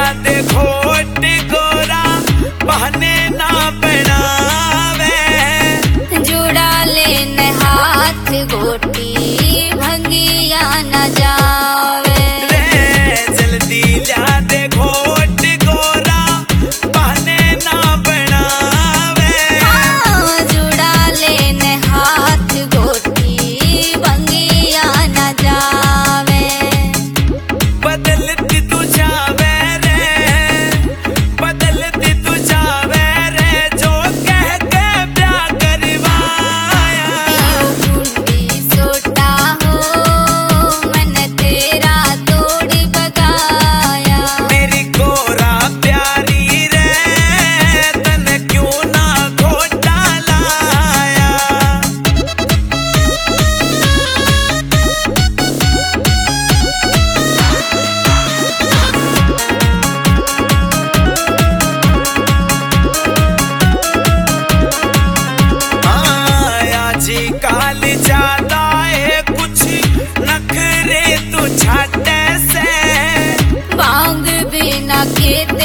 दे घोट गोरा बहने ना बनावे। जुड़ा लेने हाथ गोटी भंगिया न जावे। रे जल्दी ला दे घोट गोरा बहने ना बनावे। हाँ, जुड़ा लेने हाथ गोटी भंगिया न जावे। बदलती तू जावे रे, बदलती तू जावे रे, जो कह के प्यार करवाया। बूंदी सोटा हो मन तेरा तोड़ बगाया। मेरी गोरा प्यारी रे, तन क्यों ना घोटा लाया। जी काल ज्यादा है कुछ नखरे तू छाटे से। बांग बिना खेत